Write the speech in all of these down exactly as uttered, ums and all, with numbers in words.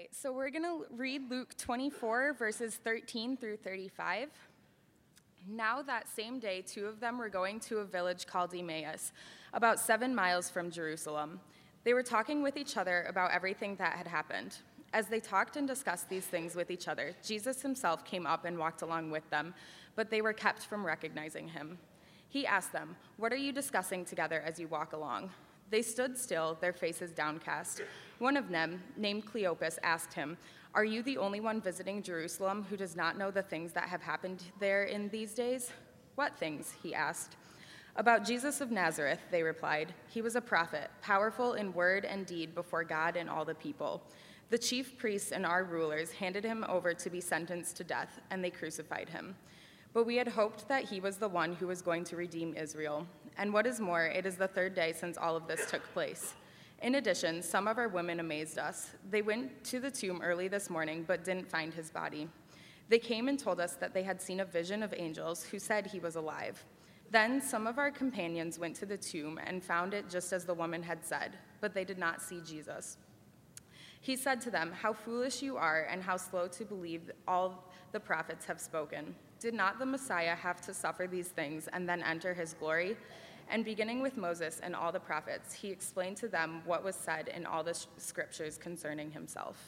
right, so we're going to read Luke twenty-four, verses thirteen through thirty-five. Now that same day, two of them were going to a village called Emmaus, about seven miles from Jerusalem. They were talking with each other about everything that had happened. As they talked and discussed these things with each other, Jesus himself came up and walked along with them, but they were kept from recognizing him. He asked them, "What are you discussing together as you walk along?" They stood still, their faces downcast. One of them, named Cleopas, asked him, "Are you the only one visiting Jerusalem who does not know the things that have happened there in these days?" "What things?" he asked. "About Jesus of Nazareth," they replied. "He was a prophet, powerful in word and deed before God and all the people. The chief priests and our rulers handed him over to be sentenced to death, and they crucified him. But we had hoped that he was the one who was going to redeem Israel. And what is more, it is the third day since all of this took place. In addition, some of our women amazed us. They went to the tomb early this morning, but didn't find his body. They came and told us that they had seen a vision of angels who said he was alive. Then some of our companions went to the tomb and found it just as the woman had said, but they did not see Jesus." He said to them, "How foolish you are, and how slow to believe all the prophets have spoken. Did not the Messiah have to suffer these things and then enter his glory?" And beginning with Moses and all the prophets, he explained to them what was said in all the scriptures concerning himself.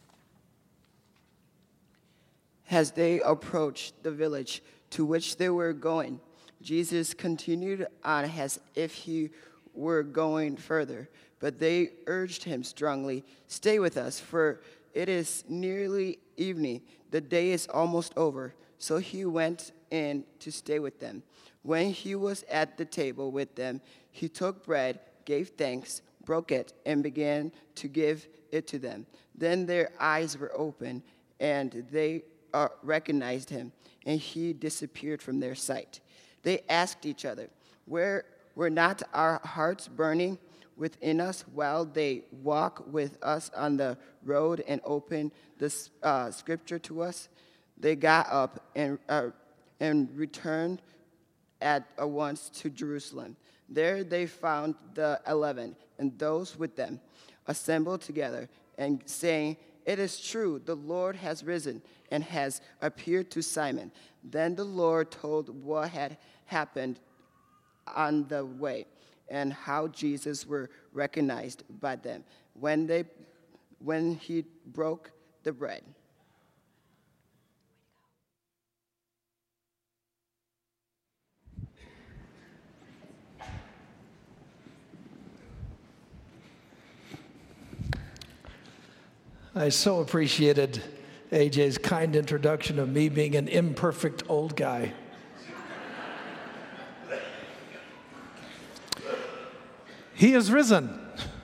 As they approached the village to which they were going, Jesus continued on as if he were going further, but they urged him strongly, "Stay with us, for it is nearly evening. The day is almost over." So he went in to stay with them. When he was at the table with them, he took bread, gave thanks, broke it, and began to give it to them. Then their eyes were opened, and they uh, recognized him, and he disappeared from their sight. They asked each other, "Where were not our hearts burning within us while they walked with us on the road and opened the uh, scripture to us?" They got up and uh, and returned at uh, once to Jerusalem. There they found the eleven and those with them assembled together and saying, "It is true, the Lord has risen and has appeared to Simon." Then the Lord told what had happened on the way and how Jesus were recognized by them when they when he broke the bread. I so appreciated A J's kind introduction of me being an imperfect old guy. He is risen.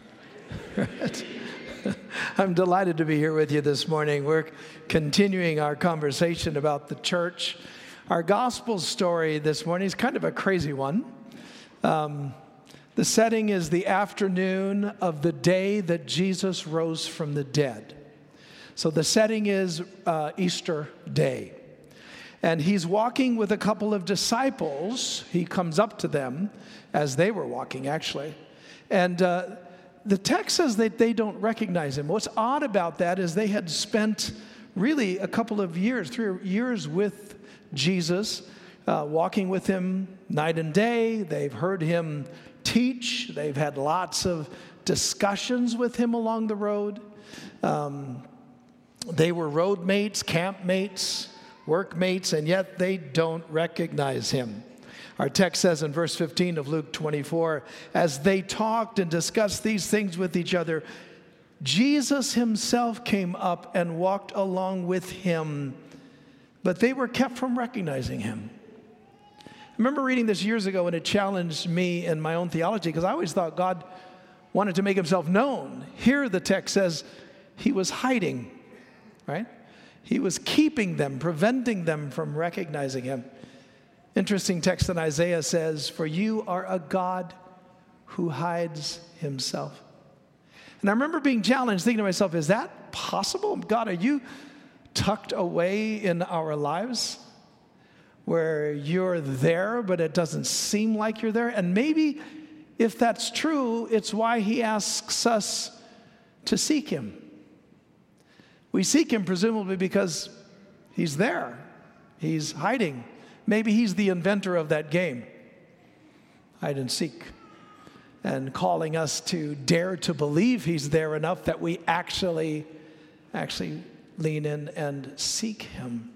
I'm delighted to be here with you this morning. We're continuing our conversation about the church. Our gospel story this morning is kind of a crazy one. Um, the setting is the afternoon of the day that Jesus rose from the dead. So the setting is uh, Easter Day. And he's walking with a couple of disciples. He comes up to them as they were walking, actually. And uh, the text says that they don't recognize him. What's odd about that is they had spent really a couple of years, three years with Jesus, uh, walking with him night and day. They've heard him teach. They've had lots of discussions with him along the road. Um, they were road mates, camp mates, work mates, and yet they don't recognize him. Our text says in verse fifteen of Luke twenty-four, as they talked and discussed these things with each other, Jesus himself came up and walked along with him, but they were kept from recognizing him. I remember reading this years ago, and it challenged me in my own theology, because I always thought God wanted to make himself known. Here the text says he was hiding, right? He was keeping them, preventing them from recognizing him. Interesting text in Isaiah says, "For you are a God who hides himself." And I remember being challenged, thinking to myself, is that possible? God, are you tucked away in our lives where you're there, but it doesn't seem like you're there? And maybe if that's true, it's why he asks us to seek him. We seek him presumably because he's there. He's hiding. Maybe he's the inventor of that game, hide and seek, and calling us to dare to believe he's there enough that we actually, actually lean in and seek him.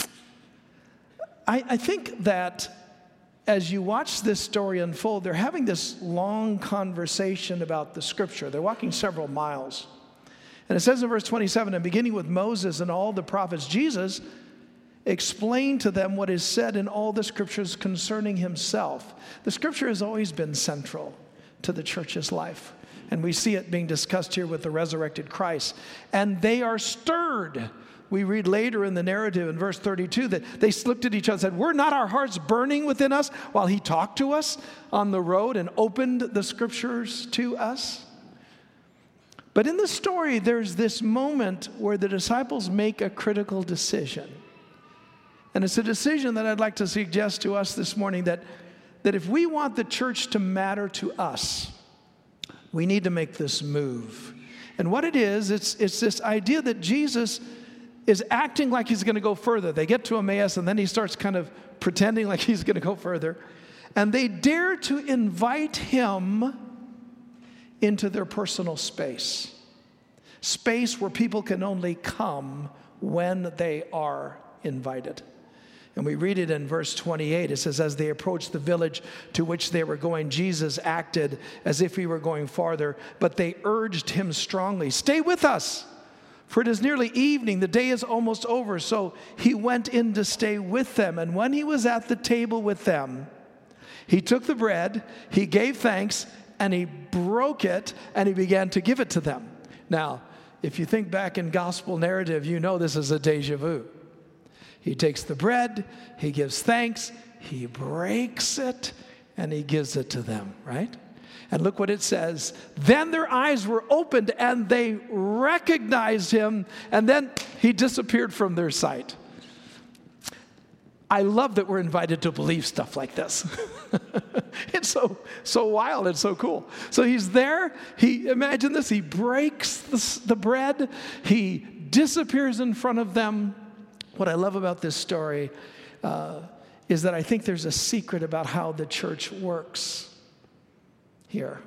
I, I think that as you watch this story unfold, they're having this long conversation about the scripture. They're walking several miles. And it says in verse twenty-seven, and beginning with Moses and all the prophets, Jesus explained to them what is said in all the scriptures concerning himself. The scripture has always been central to the church's life. And we see it being discussed here with the resurrected Christ. And they are stirred. We read later in the narrative in verse thirty-two that they looked at each other and said, were not our hearts burning within us while he talked to us on the road and opened the scriptures to us? But in the story, there's this moment where the disciples make a critical decision. And it's a decision that I'd like to suggest to us this morning that, that if we want the church to matter to us, we need to make this move. And what it is, it's, it's this idea that Jesus is acting like he's going to go further. They get to Emmaus, and then he starts kind of pretending like he's going to go further. And they dare to invite him into their personal space. Space where people can only come when they are invited. And we read it in verse twenty-eight. It says, as they approached the village to which they were going, Jesus acted as if he were going farther, but they urged him strongly, stay with us, for it is nearly evening. The day is almost over. So he went in to stay with them. And when he was at the table with them, he took the bread, he gave thanks, and he broke it, and he began to give it to them. Now, if you think back in gospel narrative, you know this is a déjà vu. He takes the bread, he gives thanks, he breaks it, and he gives it to them, right? And look what it says. Then their eyes were opened, and they recognized him, and then he disappeared from their sight. I love that we're invited to believe stuff like this. It's so so wild and so cool. So he's there. He imagine this. He breaks the, the bread. He disappears in front of them. What I love about this story uh, is that I think there's a secret about how the church works here.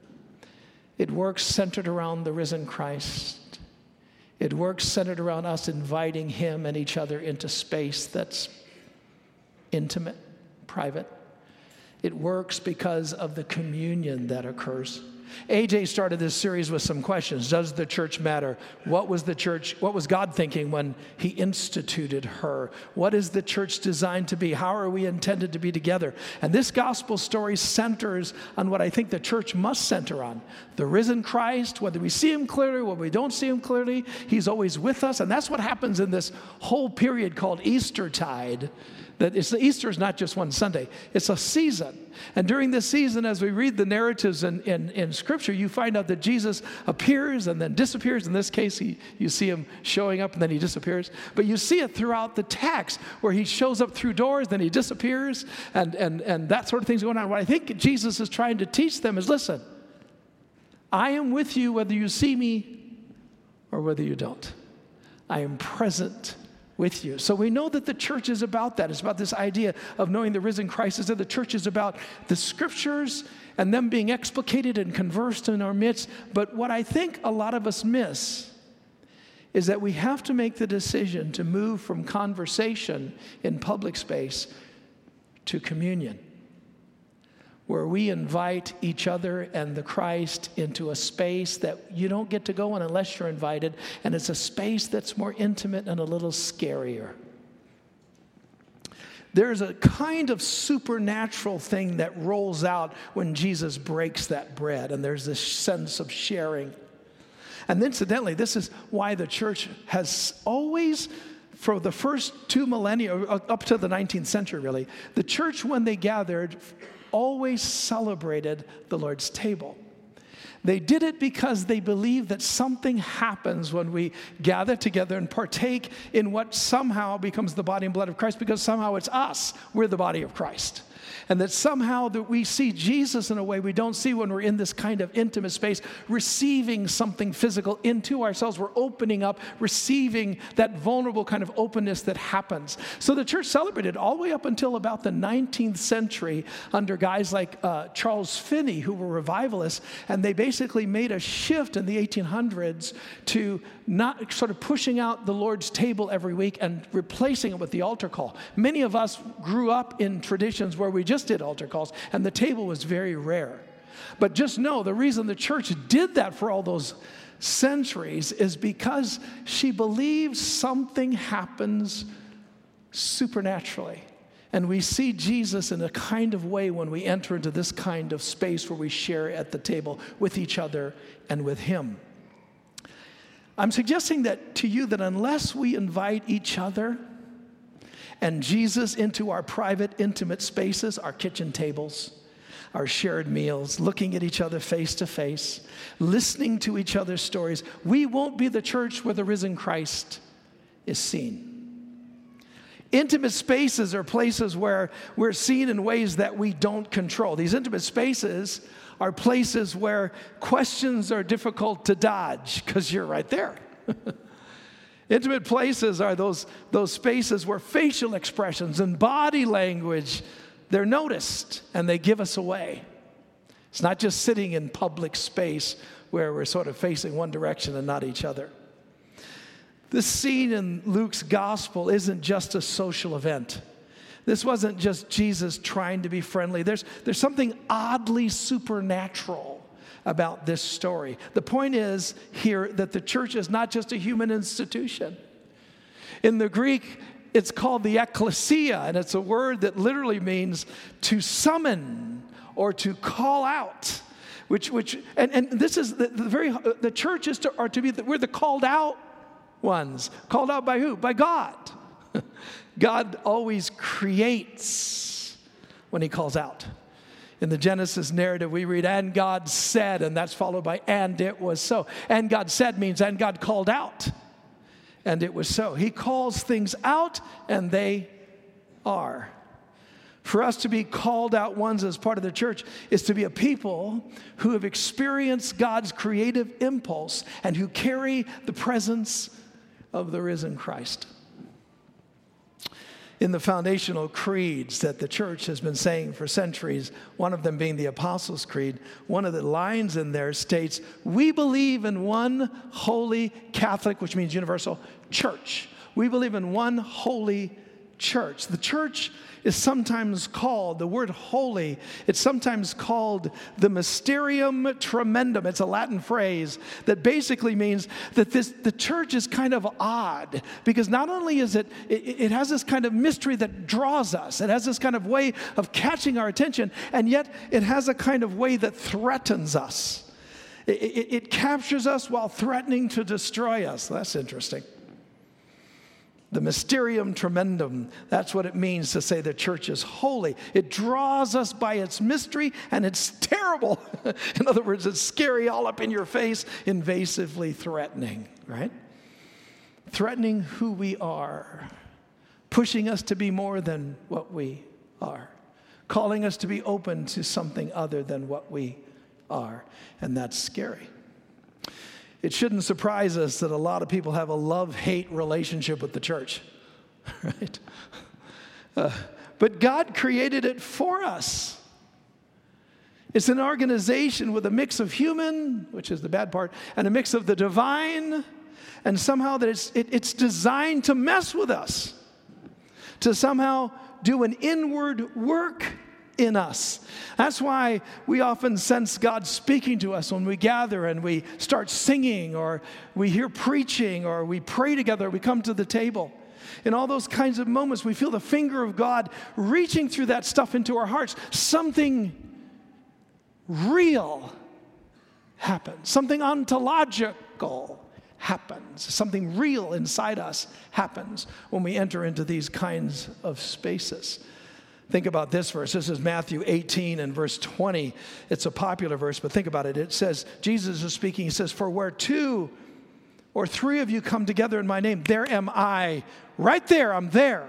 It works centered around the risen Christ. It works centered around us inviting him and each other into space that's intimate, private. It works because of the communion that occurs. A J started this series with some questions. Does the church matter? What was the church, what was God thinking when he instituted her? What is the church designed to be? How are we intended to be together? And this gospel story centers on what I think the church must center on. The risen Christ, whether we see him clearly, whether we don't see him clearly, he's always with us. And that's what happens in this whole period called Eastertide. That it's, Easter is not just one Sunday. It's a season. And during this season, as we read the narratives in, in, in Scripture, you find out that Jesus appears and then disappears. In this case, he, you see him showing up and then he disappears. But you see it throughout the text where he shows up through doors, then he disappears, and, and, and that sort of thing's going on. What I think Jesus is trying to teach them is, listen, I am with you whether you see me or whether you don't. I am present with you. So we know that the church is about that. It's about this idea of knowing the risen Christ. Is that the church is about the scriptures and them being explicated and conversed in our midst. But what I think a lot of us miss is that we have to make the decision to move from conversation in public space to communion, where we invite each other and the Christ into a space that you don't get to go in unless you're invited, and it's a space that's more intimate and a little scarier. There's a kind of supernatural thing that rolls out when Jesus breaks that bread, and there's this sense of sharing. And incidentally, this is why the church has always, for the first two millennia, up to the nineteenth century really, the church, when they gathered, always celebrated the Lord's table. They did it because they believed that something happens when we gather together and partake in what somehow becomes the body and blood of Christ, because somehow it's us. We're the body of Christ. And that somehow that we see Jesus in a way we don't see when we're in this kind of intimate space, receiving something physical into ourselves. We're opening up, receiving that vulnerable kind of openness that happens. So the church celebrated all the way up until about the nineteenth century under guys like uh, Charles Finney, who were revivalists, and they basically made a shift in the eighteen hundreds to not sort of pushing out the Lord's table every week and replacing it with the altar call. Many of us grew up in traditions where we just did altar calls, and the table was very rare. But just know the reason the church did that for all those centuries is because she believes something happens supernaturally. And we see Jesus in a kind of way when we enter into this kind of space where we share at the table with each other and with Him. I'm suggesting that to you that unless we invite each other and Jesus into our private, intimate spaces, our kitchen tables, our shared meals, looking at each other face to face, listening to each other's stories, we won't be the church where the risen Christ is seen. Intimate spaces are places where we're seen in ways that we don't control. These intimate spaces are places where questions are difficult to dodge because you're right there. Intimate places are those, those spaces where facial expressions and body language, they're noticed and they give us away. It's not just sitting in public space where we're sort of facing one direction and not each other. This scene in Luke's gospel isn't just a social event. This wasn't just Jesus trying to be friendly. There's, there's something oddly supernatural about this story. The point is here that the church is not just a human institution. In the Greek, it's called the ecclesia, and it's a word that literally means to summon or to call out. Which, which, and, and this is the, the very, the church is to, are to be, the, we're the called out ones. Called out by who? By God. God always creates when He calls out. In the Genesis narrative, we read, and God said, and that's followed by, and it was so. And God said means, and God called out, and it was so. He calls things out, and they are. For us to be called out ones as part of the church is to be a people who have experienced God's creative impulse and who carry the presence of the risen Christ. In the foundational creeds that the church has been saying for centuries, one of them being the Apostles' Creed, one of the lines in there states, we believe in one holy Catholic, which means universal, church. We believe in one holy church. The church is sometimes called, the word holy, it's sometimes called the mysterium tremendum. It's a Latin phrase that basically means that this the church is kind of odd because not only is it, it, it has this kind of mystery that draws us, it has this kind of way of catching our attention, and yet it has a kind of way that threatens us. It, it, it captures us while threatening to destroy us. That's interesting. The mysterium tremendum, that's what it means to say the church is holy. It draws us by its mystery, and it's terrible. In other words, it's scary, all up in your face, invasively threatening, right? Threatening who we are, pushing us to be more than what we are, calling us to be open to something other than what we are, and that's scary. It shouldn't surprise us that a lot of people have a love-hate relationship with the church, right? Uh, but God created it for us. It's an organization with a mix of human, which is the bad part, and a mix of the divine, and somehow that it's, it, it's designed to mess with us, to somehow do an inward work in us. That's why we often sense God speaking to us when we gather and we start singing or we hear preaching or we pray together, we come to the table. In all those kinds of moments, we feel the finger of God reaching through that stuff into our hearts. Something real happens. Something ontological happens. Something real inside us happens when we enter into these kinds of spaces. Think about this verse. This is Matthew eighteen and verse twenty. It's a popular verse, but think about it. It says, Jesus is speaking. He says, for where two or three of you come together in my name, there am I. Right there, I'm there.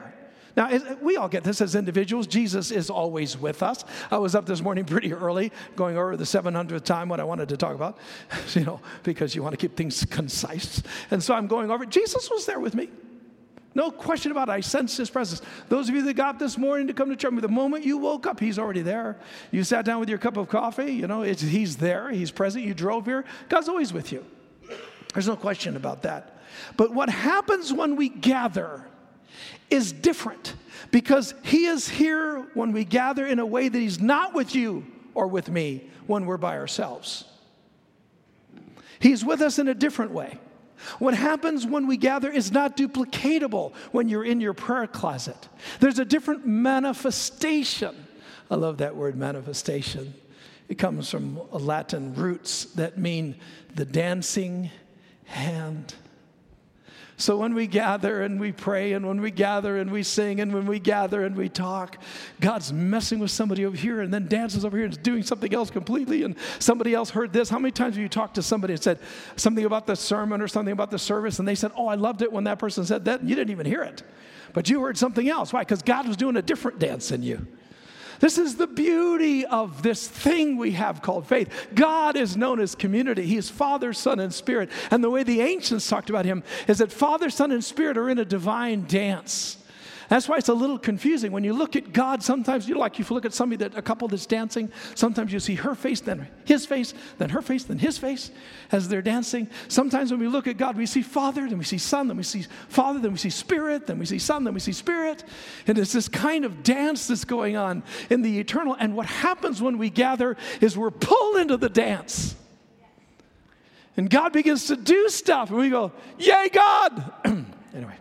Now, we all get this as individuals. Jesus is always with us. I was up this morning pretty early, going over the seven hundredth time what I wanted to talk about, you know, because you want to keep things concise. And so I'm going over. Jesus was there with me. No question about it. I sensed his presence. Those of you that got up this morning to come to church, the moment you woke up, he's already there. You sat down with your cup of coffee, you know, it's, he's there. He's present. You drove here. God's always with you. There's no question about that. But what happens when we gather is different, because he is here when we gather in a way that he's not with you or with me when we're by ourselves. He's with us in a different way. What happens when we gather is not duplicatable when you're in your prayer closet. There's a different manifestation. I love that word, manifestation. It comes from Latin roots that mean the dancing hand. So when we gather and we pray, and when we gather and we sing, and when we gather and we talk, God's messing with somebody over here and then dances over here and is doing something else completely, and somebody else heard this. How many times have you talked to somebody and said something about the sermon or something about the service, and they said, oh, I loved it when that person said that, and you didn't even hear it. But you heard something else. Why? Because God was doing a different dance than you. This is the beauty of this thing we have called faith. God is known as community. He is Father, Son, and Spirit. And the way the ancients talked about him is that Father, Son, and Spirit are in a divine dance. That's why it's a little confusing. When you look at God, sometimes you like, if you look at somebody, that a couple that's dancing, sometimes you see her face, then his face, then her face, then his face as they're dancing. Sometimes when we look at God, we see Father, then we see Son, then we see Father, then we see Spirit, then we see Son, then we see Spirit. And it's this kind of dance that's going on in the eternal. And what happens when we gather is we're pulled into the dance. And God begins to do stuff. And we go, yay, God! Anyway.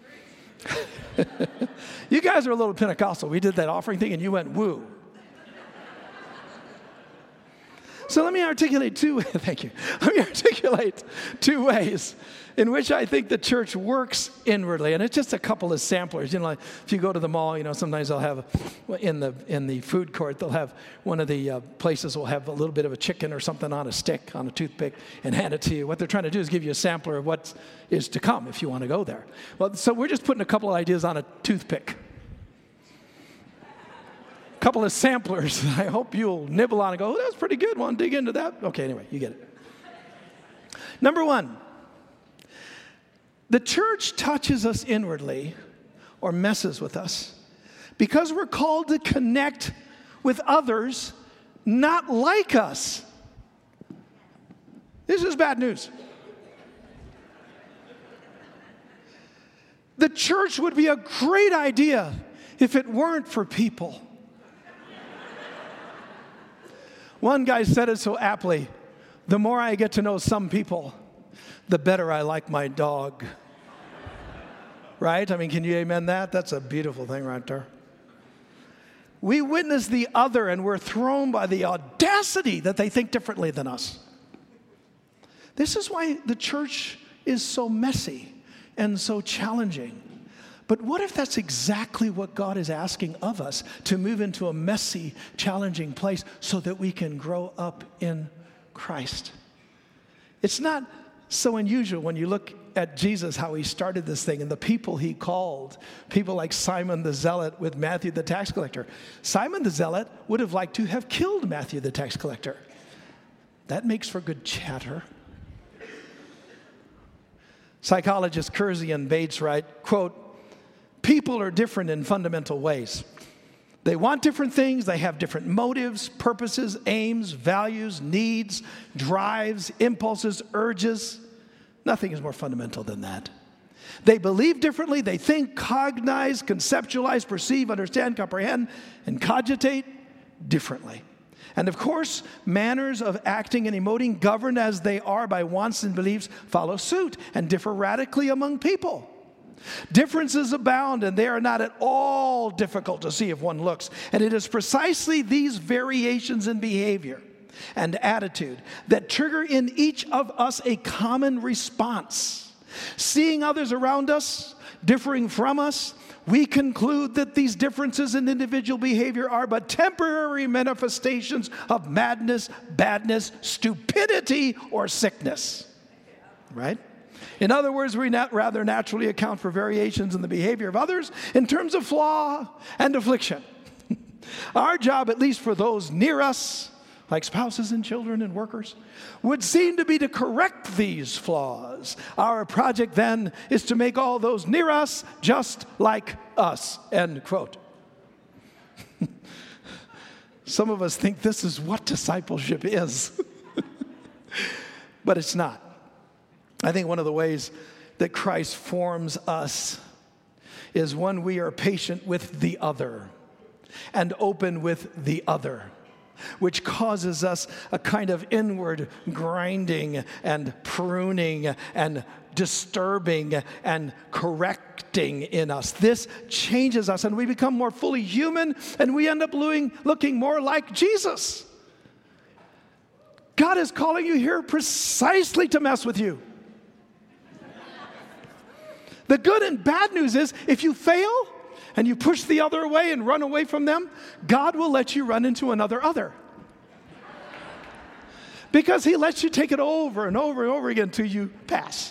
You guys are a little Pentecostal. We did that offering thing and you went woo. So let me articulate two, thank you. Let me articulate two ways in which I think the church works inwardly. And it's just a couple of samplers. You know, like if you go to the mall, you know, sometimes they'll have, in the in the food court, they'll have one of the uh, places will have a little bit of a chicken or something on a stick, on a toothpick, and hand it to you. What they're trying to do is give you a sampler of what is to come if you want to go there. Well, so we're just putting a couple of ideas on a toothpick. Couple of samplers. I hope you'll nibble on and go, oh, that's pretty good. Want to dig into that? Okay, anyway, you get it. Number one, the church touches us inwardly or messes with us because we're called to connect with others not like us. This is bad news. The church would be a great idea if it weren't for people. One guy said it so aptly, the more I get to know some people, the better I like my dog. Right? I mean, can you amen that? That's a beautiful thing right there. We witness the other and we're thrown by the audacity that they think differently than us. This is why the church is so messy and so challenging. But what if that's exactly what God is asking of us, to move into a messy, challenging place so that we can grow up in Christ? It's not so unusual when you look at Jesus, how he started this thing, and the people he called, people like Simon the Zealot with Matthew the tax collector. Simon the Zealot would have liked to have killed Matthew the tax collector. That makes for good chatter. Psychologist Kersey and Bates write, quote, people are different in fundamental ways. They want different things. They have different motives, purposes, aims, values, needs, drives, impulses, urges. Nothing is more fundamental than that. They believe differently. They think, cognize, conceptualize, perceive, understand, comprehend, and cogitate differently. And of course, manners of acting and emoting, governed as they are by wants and beliefs, follow suit and differ radically among people. Differences abound, and they are not at all difficult to see if one looks. And it is precisely these variations in behavior and attitude that trigger in each of us a common response. Seeing others around us differing from us, we conclude that these differences in individual behavior are but temporary manifestations of madness, badness, stupidity, or sickness. Right? In other words, we nat- rather naturally account for variations in the behavior of others in terms of flaw and affliction. Our job, at least for those near us, like spouses and children and workers, would seem to be to correct these flaws. Our project then is to make all those near us just like us, end quote. Some of us think this is what discipleship is, but it's not. I think one of the ways that Christ forms us is when we are patient with the other and open with the other, which causes us a kind of inward grinding and pruning and disturbing and correcting in us. This changes us, and we become more fully human, and we end up looking, looking more like Jesus. God is calling you here precisely to mess with you. The good and bad news is, if you fail and you push the other away and run away from them, God will let you run into another other. Because he lets you take it over and over and over again until you pass.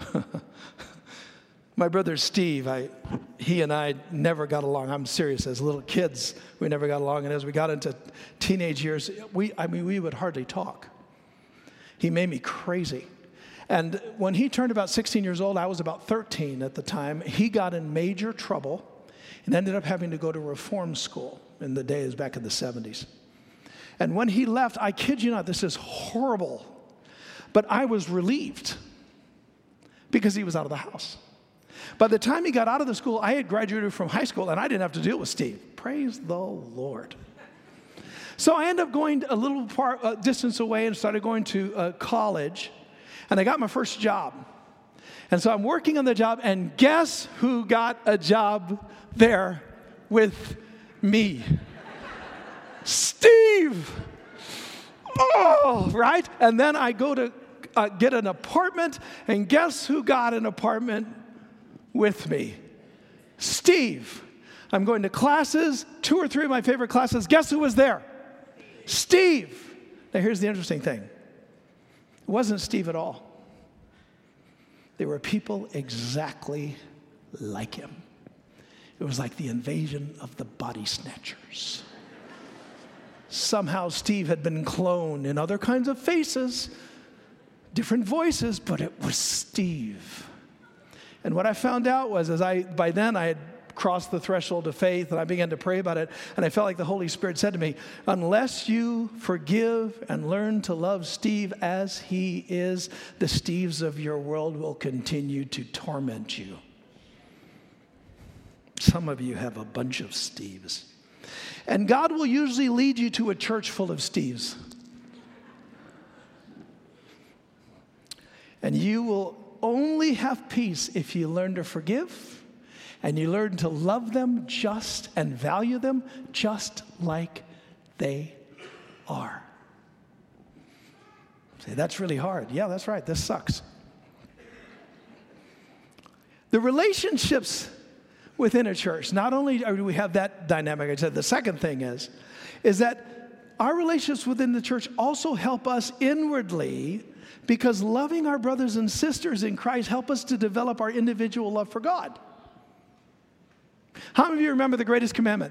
My brother Steve, I, he and I never got along. I'm serious. As little kids, we never got along. And as we got into teenage years, we, I mean, we would hardly talk. He made me crazy. And when he turned about sixteen years old, I was about thirteen at the time, he got in major trouble and ended up having to go to reform school in the days back in the seventies. And when he left, I kid you not, this is horrible, but I was relieved because he was out of the house. By the time he got out of the school, I had graduated from high school, and I didn't have to deal with Steve. Praise the Lord. So I ended up going a little far, uh, distance away and started going to uh, college, and I got my first job. And so I'm working on the job, and guess who got a job there with me? Steve! Oh, right? And then I go to uh, get an apartment, and guess who got an apartment with me? Steve. I'm going to classes, two or three of my favorite classes. Guess who was there? Steve. Now here's the interesting thing. It wasn't Steve at all. They were people exactly like him. It was like the invasion of the body snatchers. Somehow Steve had been cloned in other kinds of faces, different voices, but it was Steve. And what I found out was, as I by then I had crossed the threshold of faith, and I began to pray about it, and I felt like the Holy Spirit said to me, unless you forgive and learn to love Steve as he is, the Steves of your world will continue to torment you. Some of you have a bunch of Steves. And God will usually lead you to a church full of Steves. And you will only have peace if you learn to forgive and you learn to love them just and value them just like they are. Say, that's really hard. Yeah, that's right. This sucks. The relationships within a church, not only do we have that dynamic, I said, the second thing is, is that our relationships within the church also help us inwardly, because loving our brothers and sisters in Christ help us to develop our individual love for God. How many of you remember the greatest commandment?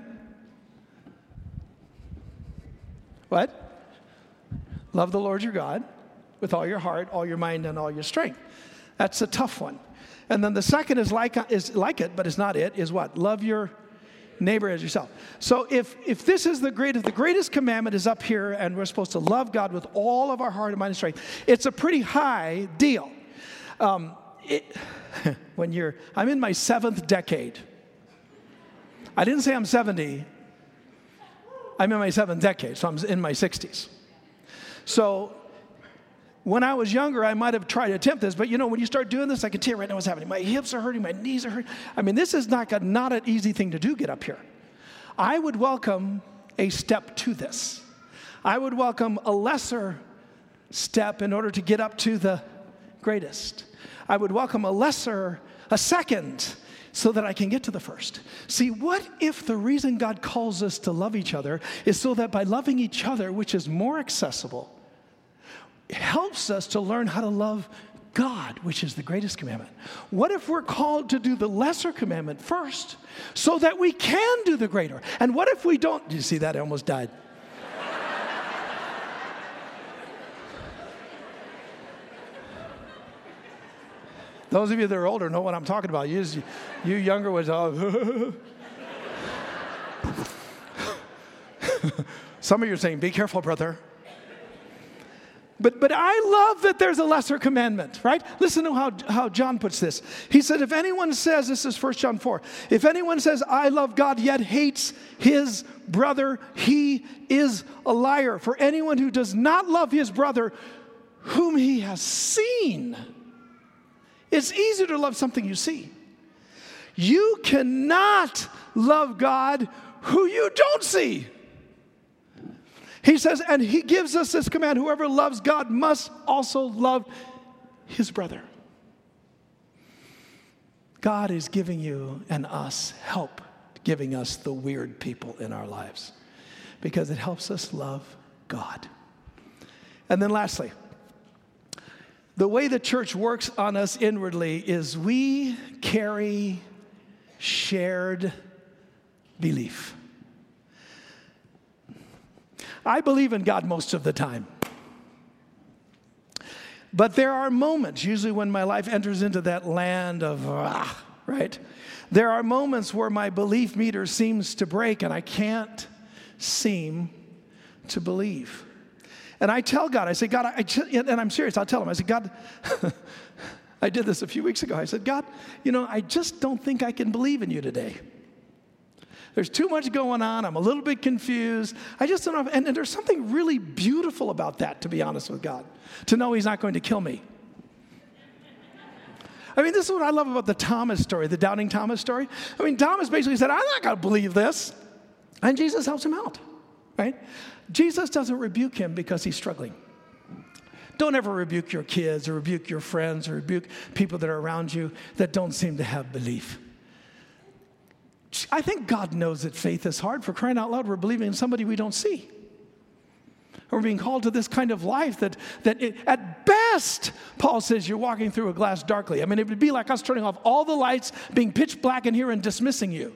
What? Love the Lord your God with all your heart, all your mind, and all your strength. That's a tough one. And then the second is like, is like it, but it's not it, is what? Love your neighbor as yourself. So if, if this is the greatest, the greatest commandment is up here, and we're supposed to love God with all of our heart and mind and strength, it's a pretty high deal. Um, it, when you're, I'm in my seventh decade. I didn't say I'm seventy. I'm in my seventh decade, so I'm in my sixties. So when I was younger, I might have tried to attempt this, but you know, when you start doing this, I can tell you right now what's happening. My hips are hurting, my knees are hurting. I mean, this is not, a, not an easy thing to do, get up here. I would welcome a step to this. I would welcome a lesser step in order to get up to the greatest. I would welcome a lesser, a second, so that I can get to the first. See, what if the reason God calls us to love each other is so that by loving each other, which is more accessible, helps us to learn how to love God, which is the greatest commandment? What if we're called to do the lesser commandment first so that we can do the greater? And what if we don't? Did you see that? I almost died. Those of you that are older know what I'm talking about. You, you younger ones, oh. Some of you are saying, be careful, brother. But, but I love that there's a lesser commandment, right? Listen to how, how John puts this. He said, if anyone says, this is First John four, if anyone says, I love God, yet hates his brother, he is a liar. For anyone who does not love his brother, whom he has seen, it's easier to love something you see. You cannot love God who you don't see. He says, and he gives us this command, whoever loves God must also love his brother. God is giving you and us help, giving us the weird people in our lives, because it helps us love God. And then lastly, the way the church works on us inwardly is we carry shared belief. I believe in God most of the time. But there are moments, usually when my life enters into that land of, ah, right? There are moments where my belief meter seems to break and I can't seem to believe. And I tell God, I say, God, I, and I'm serious, I'll tell him, I say, God, I did this a few weeks ago. I said, God, you know, I just don't think I can believe in you today. There's too much going on. I'm a little bit confused. I just don't know. And, and there's something really beautiful about that, to be honest with God, to know he's not going to kill me. I mean, this is what I love about the Thomas story, the doubting Thomas story. I mean, Thomas basically said, I'm not going to believe this. And Jesus helps him out, right? Jesus doesn't rebuke him because he's struggling. Don't ever rebuke your kids or rebuke your friends or rebuke people that are around you that don't seem to have belief. I think God knows that faith is hard. For crying out loud, we're believing in somebody we don't see. We're being called to this kind of life that, that it, at best, Paul says, you're walking through a glass darkly. I mean, it would be like us turning off all the lights, being pitch black in here and dismissing you.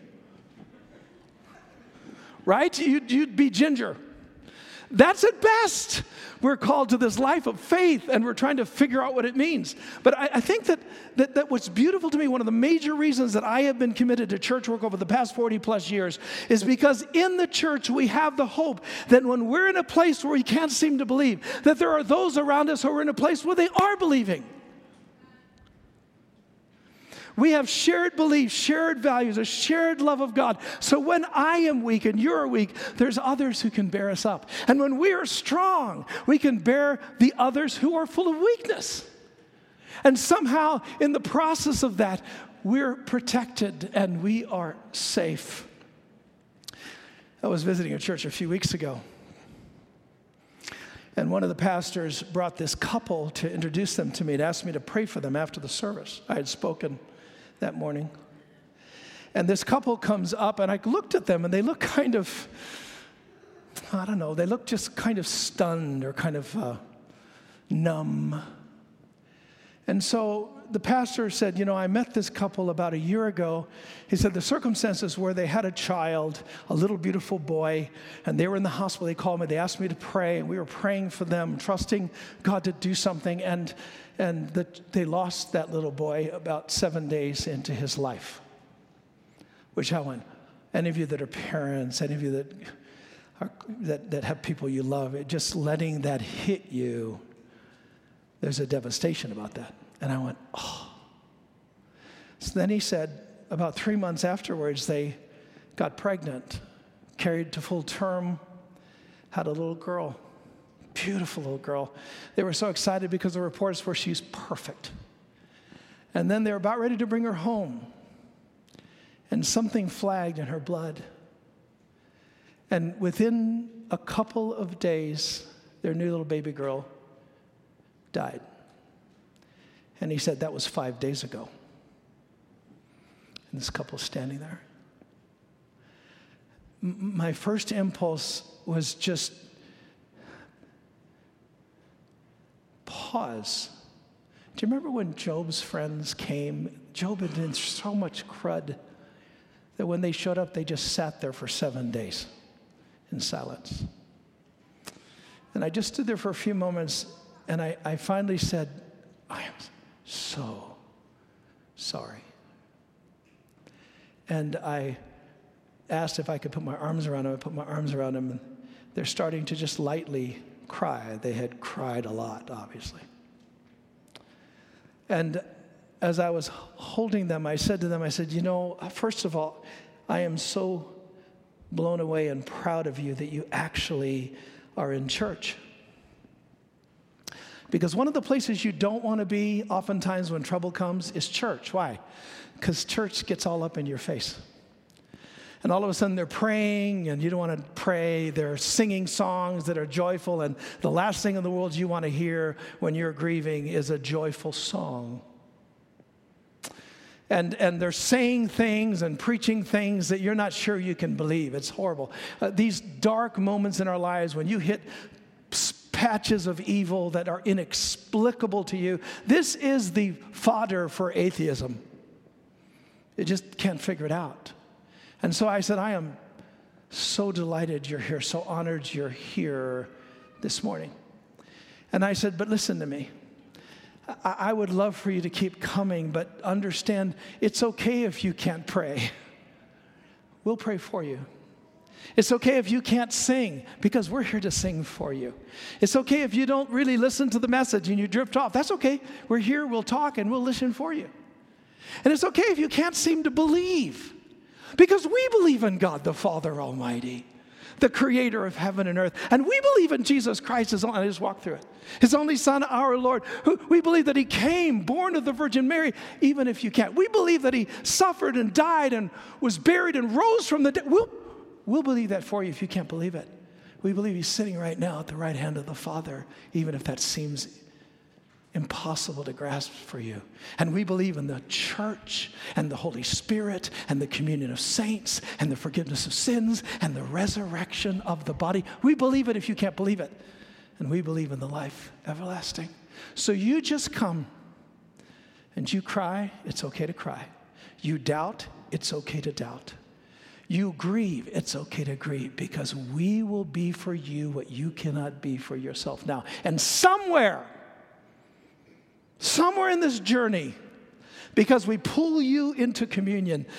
Right? You'd, you'd be ginger. That's at best. We're called to this life of faith, and we're trying to figure out what it means. But I, I think that, that, that what's beautiful to me, one of the major reasons that I have been committed to church work over the past forty plus years, is because in the church we have the hope that when we're in a place where we can't seem to believe, that there are those around us who are in a place where they are believing. We have shared beliefs, shared values, a shared love of God. So when I am weak and you're weak, there's others who can bear us up. And when we are strong, we can bear the others who are full of weakness. And somehow, in the process of that, we're protected and we are safe. I was visiting a church a few weeks ago. And one of the pastors brought this couple to introduce them to me and asked me to pray for them after the service. I had spoken that morning. And this couple comes up, and I looked at them, and they look kind of, I don't know, they look just kind of stunned or kind of uh, numb. And so the pastor said, you know, I met this couple about a year ago. He said the circumstances were they had a child, a little beautiful boy, and they were in the hospital. They called me. They asked me to pray, and we were praying for them, trusting God to do something. And and the, they lost that little boy about seven days into his life. Which I went, any of you that are parents, any of you that are, that, that have people you love, it, just letting that hit you, there's a devastation about that. And I went, oh. So then he said, about three months afterwards, they got pregnant, carried to full term, had a little girl, beautiful little girl. They were so excited because the reports were she's perfect. And then they were about ready to bring her home. And something flagged in her blood. And within a couple of days, their new little baby girl died. And he said, that was five days ago. And this couple's standing there. M- my first impulse was just pause. Do you remember when Job's friends came? Job had been so much crud that when they showed up, they just sat there for seven days in silence. And I just stood there for a few moments, and I, I finally said, I am so sorry. And I asked if I could put my arms around them. I put my arms around them, and they're starting to just lightly cry. They had cried a lot, obviously. And as I was holding them, I said to them, I said, you know, first of all, I am so blown away and proud of you that you actually are in church. Because one of the places you don't want to be oftentimes when trouble comes is church. Why? Because church gets all up in your face. And all of a sudden they're praying, and you don't want to pray. They're singing songs that are joyful, and the last thing in the world you want to hear when you're grieving is a joyful song. And, and they're saying things and preaching things that you're not sure you can believe. It's horrible. Uh, these dark moments in our lives when you hit patches of evil that are inexplicable to you, this is the fodder for atheism. You just can't figure it out. And so I said, I am so delighted you're here, so honored you're here this morning. And I said, but listen to me. I, I would love for you to keep coming, but understand it's okay if you can't pray. We'll pray for you. It's okay if you can't sing, because we're here to sing for you. It's okay if you don't really listen to the message and you drift off. That's okay. We're here, we'll talk, and we'll listen for you. And it's okay if you can't seem to believe, because we believe in God the Father Almighty, the creator of heaven and earth. And we believe in Jesus Christ, his, I just walked through it, his only Son, our Lord. Who, we believe that he came, born of the Virgin Mary, even if you can't. We believe that he suffered and died and was buried and rose from the dead. We'll, we'll believe that for you if you can't believe it. We believe he's sitting right now at the right hand of the Father, even if that seems impossible to grasp for you. And we believe in the church and the Holy Spirit and the communion of saints and the forgiveness of sins and the resurrection of the body. We believe it if you can't believe it. And we believe in the life everlasting. So you just come and you cry, it's okay to cry. You doubt, it's okay to doubt. You grieve, it's okay to grieve, because we will be for you what you cannot be for yourself now. And somewhere Somewhere in this journey, because we pull you into communion,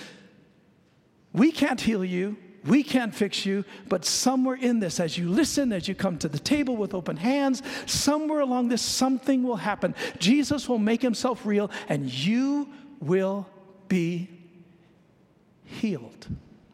we can't heal you, we can't fix you, but somewhere in this, as you listen, as you come to the table with open hands, somewhere along this, something will happen. Jesus will make himself real, and you will be healed.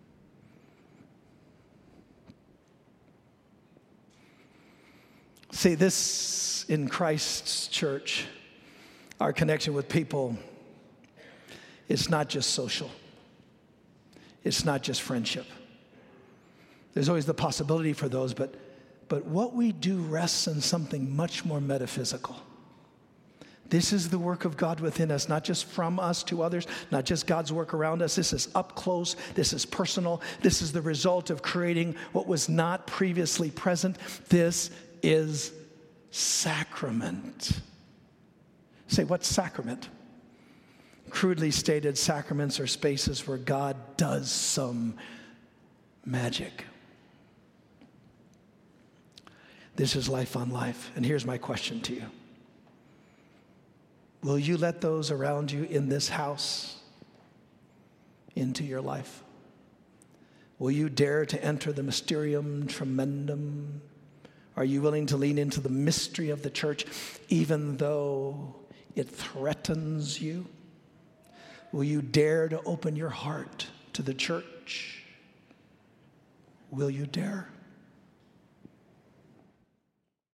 See, this in Christ's church, our connection with people, it's not just social. It's not just friendship. There's always the possibility for those, but, but what we do rests in something much more metaphysical. This is the work of God within us, not just from us to others, not just God's work around us. This is up close. This is personal. This is the result of creating what was not previously present. This is sacrament. Say, what's sacrament? Crudely stated, sacraments are spaces where God does some magic. This is life on life. And here's my question to you. Will you let those around you in this house into your life? Will you dare to enter the mysterium tremendum? Are you willing to lean into the mystery of the church, even though it threatens you? Will you dare to open your heart to the church? Will you dare?